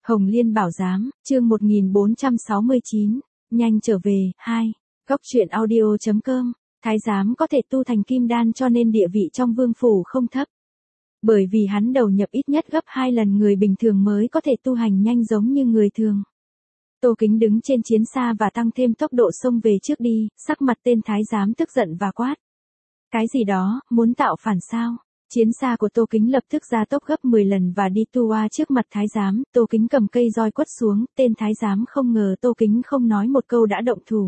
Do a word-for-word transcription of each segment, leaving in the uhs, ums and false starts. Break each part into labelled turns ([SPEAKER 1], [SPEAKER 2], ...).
[SPEAKER 1] Hồng Liên Bảo Giám, chương một nghìn bốn trăm sáu mươi chín, nhanh trở về, hai. Góc truyện audio.com, Thái giám có thể tu thành kim đan cho nên địa vị trong vương phủ không thấp. Bởi vì hắn đầu nhập ít nhất gấp hai lần người bình thường mới có thể tu hành nhanh giống như người thường. Tô Kính đứng trên chiến xa và tăng thêm tốc độ xông về trước đi, sắc mặt tên thái giám tức giận và quát. Cái gì đó, muốn tạo phản sao? Chiến xa của Tô Kính lập tức gia tốc gấp mười lần và đi tua trước mặt thái giám, Tô Kính cầm cây roi quất xuống, tên thái giám không ngờ Tô Kính không nói một câu đã động thủ.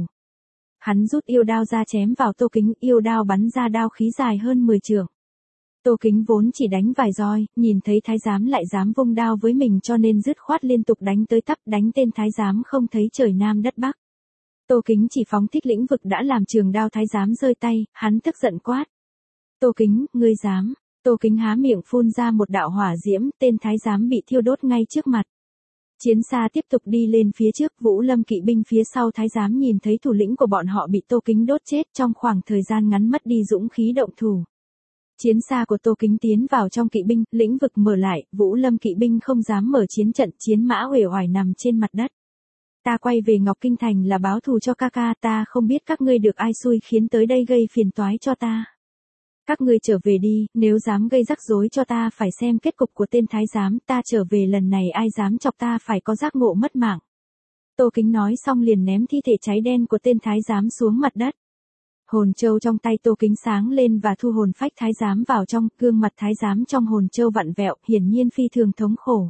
[SPEAKER 1] Hắn rút yêu đao ra chém vào Tô Kính, yêu đao bắn ra đao khí dài hơn mười trượng. Tô Kính vốn chỉ đánh vài roi, nhìn thấy thái giám lại dám vung đao với mình cho nên dứt khoát liên tục đánh tới tấp, đánh tên thái giám không thấy trời nam đất bắc. Tô Kính chỉ phóng thích lĩnh vực đã làm trường đao thái giám rơi tay, hắn tức giận quát. Tô Kính, ngươi dám. Tô Kính há miệng phun ra một đạo hỏa diễm, tên thái giám bị thiêu đốt ngay trước mặt. Chiến xa tiếp tục đi lên phía trước, Vũ Lâm kỵ binh phía sau thái giám nhìn thấy thủ lĩnh của bọn họ bị Tô Kính đốt chết trong khoảng thời gian ngắn mất đi dũng khí động thủ. Chiến xa của Tô Kính tiến vào trong kỵ binh, lĩnh vực mở lại, Vũ Lâm kỵ binh không dám mở chiến trận, chiến mã uể oải nằm trên mặt đất. Ta quay về Ngọc Kinh Thành là báo thù cho ca ca, ta không biết các ngươi được ai xui khiến tới đây gây phiền toái cho ta. Các ngươi trở về đi, nếu dám gây rắc rối cho ta phải xem kết cục của tên thái giám, ta trở về lần này ai dám chọc ta phải có giác ngộ mất mạng. Tô Kính nói xong liền ném thi thể cháy đen của tên thái giám xuống mặt đất. Hồn châu trong tay Tô Kính sáng lên và thu hồn phách thái giám vào trong, gương mặt thái giám trong hồn châu vặn vẹo, hiển nhiên phi thường thống khổ.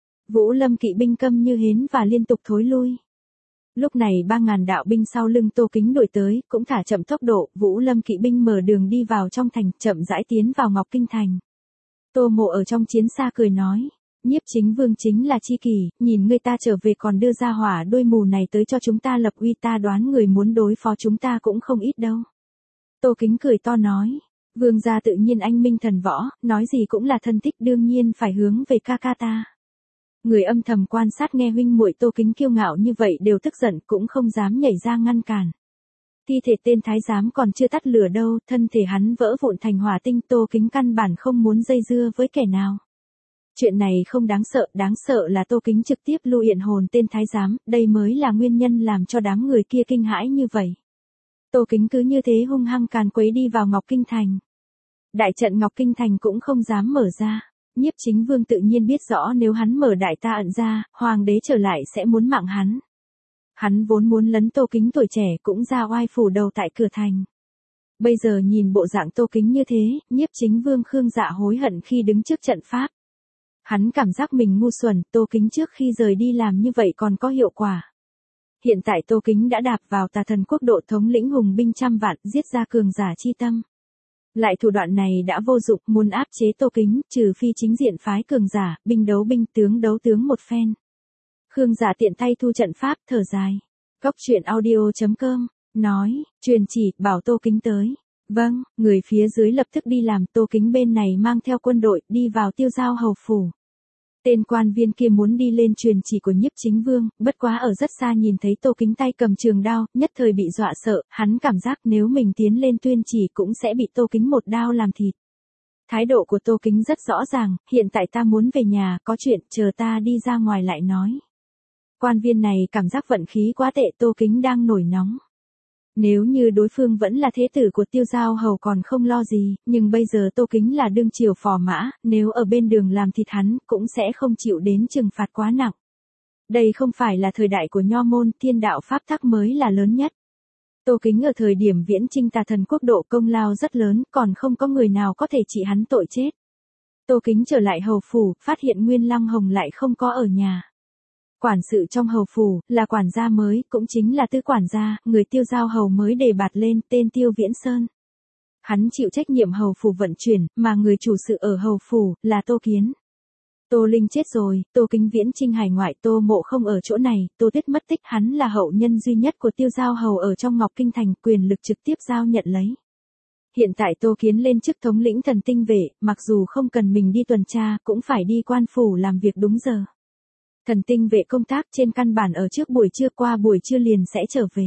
[SPEAKER 1] Vũ Lâm kỵ binh câm như hến và liên tục thối lui. Lúc này ba ngàn đạo binh sau lưng Tô Kính đuổi tới, cũng thả chậm tốc độ, Vũ Lâm kỵ binh mở đường đi vào trong thành, chậm rãi tiến vào Ngọc Kinh Thành. Tô Mộ ở trong chiến xa cười nói, Nhiếp Chính Vương chính là chi kỷ, nhìn người ta trở về còn đưa ra hỏa đuôi mù này tới cho chúng ta lập uy, ta đoán người muốn đối phó chúng ta cũng không ít đâu. Tô Kính cười to nói, Vương gia tự nhiên anh minh thần võ, nói gì cũng là thân thích đương nhiên phải hướng về ca ca ta. Người âm thầm quan sát nghe huynh muội Tô Kính kiêu ngạo như vậy đều tức giận cũng không dám nhảy ra ngăn cản. Thi thể tên thái giám còn chưa tắt lửa đâu, thân thể hắn vỡ vụn thành hỏa tinh, Tô Kính căn bản không muốn dây dưa với kẻ nào. Chuyện này không đáng sợ, đáng sợ là Tô Kính trực tiếp lưu yện hồn tên thái giám, đây mới là nguyên nhân làm cho đám người kia kinh hãi như vậy. Tô Kính cứ như thế hung hăng càn quấy đi vào Ngọc Kinh Thành. Đại trận Ngọc Kinh Thành cũng không dám mở ra. Nhiếp Chính Vương tự nhiên biết rõ nếu hắn mở đại ta ẩn ra, hoàng đế trở lại sẽ muốn mạng hắn. Hắn vốn muốn lấn Tô Kính tuổi trẻ cũng ra oai phủ đầu tại cửa thành. Bây giờ nhìn bộ dạng Tô Kính như thế, Nhiếp Chính Vương Khương Dạ hối hận khi đứng trước trận pháp. Hắn cảm giác mình ngu xuẩn, Tô Kính trước khi rời đi làm như vậy còn có hiệu quả. Hiện tại Tô Kính đã đạp vào Tà Thần Quốc độ thống lĩnh hùng binh trăm vạn, giết ra cường giả chi tâm. Lại thủ đoạn này đã vô dụng, muốn áp chế Tô Kính, trừ phi chính diện phái cường giả, binh đấu binh, tướng đấu tướng một phen. Khương Giả tiện tay thu trận pháp, thở dài. Góc truyện audio.com, nói, truyền chỉ, bảo Tô Kính tới. Vâng, người phía dưới lập tức đi làm, Tô Kính bên này mang theo quân đội, đi vào Tiêu Giao hầu phủ. Tên quan viên kia muốn đi lên truyền chỉ của Nhiếp Chính Vương, bất quá ở rất xa nhìn thấy Tô Kính tay cầm trường đao, nhất thời bị dọa sợ, hắn cảm giác nếu mình tiến lên tuyên chỉ cũng sẽ bị Tô Kính một đao làm thịt. Thái độ của Tô Kính rất rõ ràng, hiện tại ta muốn về nhà, có chuyện, chờ ta đi ra ngoài lại nói. Quan viên này cảm giác vận khí quá tệ, Tô Kính đang nổi nóng. Nếu như đối phương vẫn là thế tử của Tiêu Giao hầu còn không lo gì, nhưng bây giờ Tô Kính là đương triều phò mã, nếu ở bên đường làm thịt hắn, cũng sẽ không chịu đến trừng phạt quá nặng. Đây không phải là thời đại của nho môn, thiên đạo pháp tắc mới là lớn nhất. Tô Kính ở thời điểm viễn chinh Tà Thần Quốc độ công lao rất lớn, còn không có người nào có thể trị hắn tội chết. Tô Kính trở lại hầu phủ, phát hiện Nguyên Lăng Hồng lại không có ở nhà. Quản sự trong hầu phủ, là quản gia mới, cũng chính là tứ quản gia, người Tiêu Giao hầu mới đề bạt lên, tên Tiêu Viễn Sơn. Hắn chịu trách nhiệm hầu phủ vận chuyển, mà người chủ sự ở hầu phủ, là Tô Kiến. Tô Linh chết rồi, Tô Kính viễn chinh hải ngoại, Tô Mộ không ở chỗ này, Tô Tuyết mất tích, hắn là hậu nhân duy nhất của Tiêu Giao hầu ở trong Ngọc Kinh Thành, quyền lực trực tiếp giao nhận lấy. Hiện tại Tô Kiến lên chức thống lĩnh thần tinh vệ, mặc dù không cần mình đi tuần tra, cũng phải đi quan phủ làm việc đúng giờ. Thần tinh vệ công tác trên căn bản ở trước buổi trưa, qua buổi trưa liền sẽ trở về.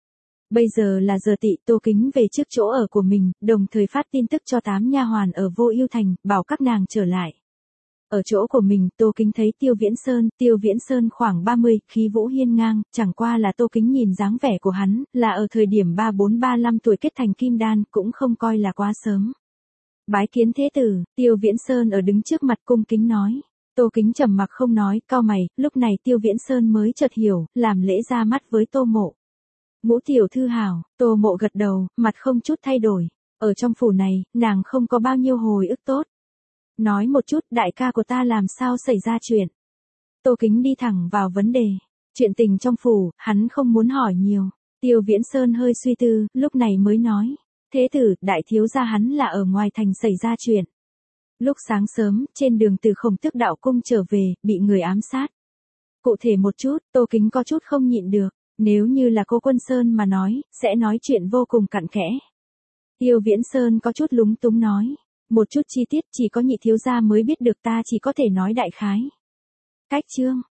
[SPEAKER 1] Bây giờ là giờ tị, Tô Kính về trước chỗ ở của mình, đồng thời phát tin tức cho tám nha hoàn ở Vô Ưu Thành, bảo các nàng trở lại. Ở chỗ của mình, Tô Kính thấy Tiêu Viễn Sơn, Tiêu Viễn Sơn khoảng ba mươi, khí vũ hiên ngang, chẳng qua là Tô Kính nhìn dáng vẻ của hắn, là ở thời điểm ba bốn ba lăm tuổi kết thành kim đan, cũng không coi là quá sớm. Bái kiến thế tử, Tiêu Viễn Sơn ở đứng trước mặt cung kính nói. Tô Kính trầm mặc không nói, cau mày, lúc này Tiêu Viễn Sơn mới chợt hiểu, làm lễ ra mắt với Tô Mộ. Ngũ tiểu thư hảo, Tô Mộ gật đầu, mặt không chút thay đổi. Ở trong phủ này, nàng không có bao nhiêu hồi ức tốt. Nói một chút, đại ca của ta làm sao xảy ra chuyện. Tô Kính đi thẳng vào vấn đề. Chuyện tình trong phủ, hắn không muốn hỏi nhiều. Tiêu Viễn Sơn hơi suy tư, lúc này mới nói. Thế tử, đại thiếu gia hắn là ở ngoài thành xảy ra chuyện. Lúc sáng sớm, trên đường từ Khổng Tước đạo cung trở về, bị người ám sát. Cụ thể một chút, Tô Kính có chút không nhịn được. Nếu như là cô Quân Sơn mà nói, sẽ nói chuyện vô cùng cặn kẽ. Tiêu Viễn Sơn có chút lúng túng nói. Một chút chi tiết chỉ có nhị thiếu gia mới biết được, ta chỉ có thể nói đại khái. Cách chương.